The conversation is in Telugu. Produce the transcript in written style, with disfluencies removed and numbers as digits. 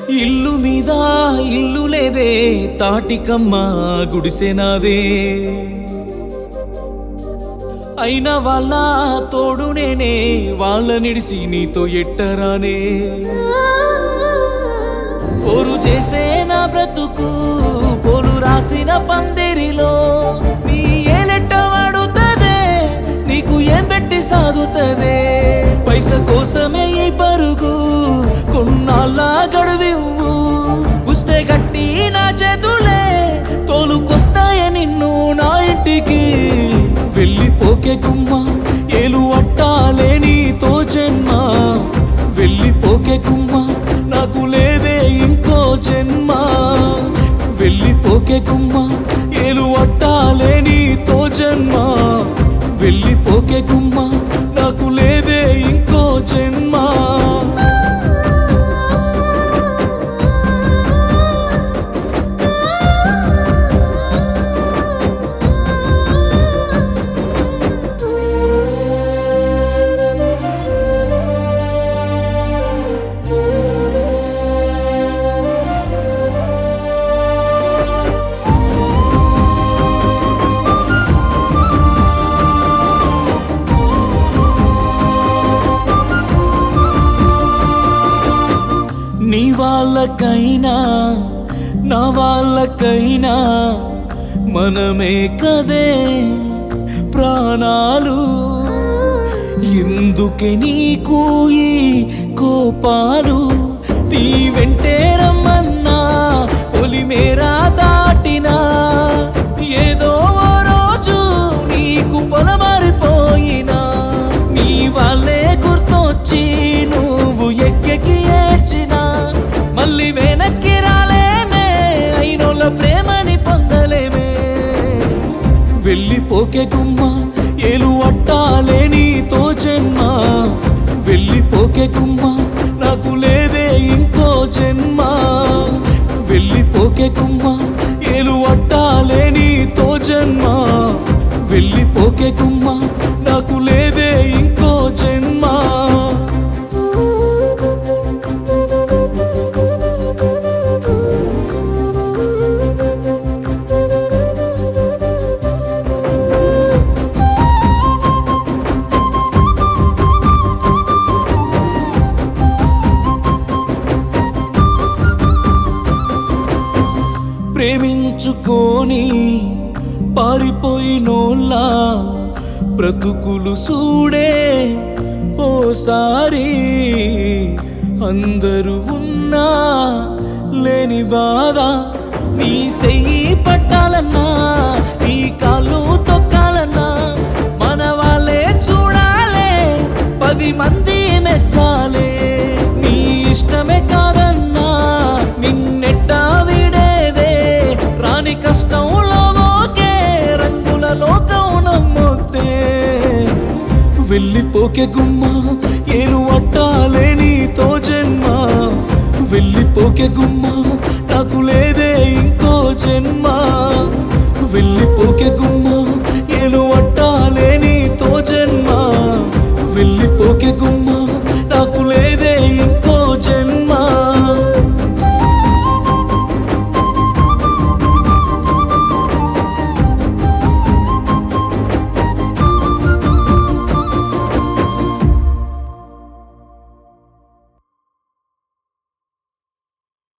ఇల్లు మీద ఇల్లు లేదే తాటికమ్మ గుడిసెనాదే అయిన వాళ్ళ తోడు నేనే వాళ్ళ నిడిసి నీతో ఎట్టరానే పోరు చేసే నా బ్రతుకు పోలు రాసిన పందిరిలో నీ ఏలెట్ట వాడుతదే నీకు ఏం పెట్టి సాదుతదే పైస కోసమే ఈ పరుగు కొన్నాళ్ళ గడువివ్వు పుస్తే గట్టి నా చేతులే తోలుకొస్తాయ నిన్ను నా ఇంటికి వెళ్ళిపోకే గుమ్మ ఏలు అట్టాలే నీతో జన్మ వెళ్ళిపోకే గుమ్మ నాకు లేదే ఇంకో జన్మ వెళ్ళిపోకే గుమ్మ ఏలు అట్టాలే నీతో జన్మ వెళ్ళిపోకే గుమ్మ నాకు లేదే ఇంకో జన్మ నీ వాళ్ళకైనా నా వాళ్ళకైనా మనమే కదే ప్రాణాలు ఎందుకే నీకు ఈ కోపాలు నీ వెంటే రమ్మన్నా పొలిమేరా దాటినా ఏదో ఓ రోజు నీకు పొలమారిపోయినా నీ వాళ్ళే గుర్తొచ్చి నువ్వు ఎక్కెక్కి ఏడ్చినా మళ్ళీ వెనక్కి రాలేమే అయినోళ్ళ ప్రేమని పొందలేమే వెళ్ళిపోకే గుమ్మ ఏలు అట్టాలే నీతో జన్మ వెళ్ళిపోకే గుమ్మ నాకు లేదే ఇంకో జన్మ వెళ్ళిపోకే గుమ్మ ఏలు అట్టాలే నీతో జన్మ వెళ్ళిపోకే గుమ్మ నాకు లేదే ఇంకో జన్మ ప్రేమించుకొని పారిపోయినోళ్ళ బ్రతుకులు చూడే ఓసారి అందరూ ఉన్నా లేని బాధ నీ చెయ్యి పట్టాలన్నా నీ కాళ్ళు తొక్కాలన్నా మన వాళ్ళే చూడాలే 10 మంది మెచ్చాలే నీ ఇష్టమే కాదన్నా నిన్నెట్టా వీడేదే రాని కష్టంలో ఓకే రంగుల లోకం నమ్మొద్దే వెళ్ళిపోకే గుమ్మ ఏలు అట్టాలే నీతో జన్మ వెళ్ళిపోకే గుమ్మ నాకు లేదే ఇంకో జన్మ వెళ్ళిపోకే గుమ్మ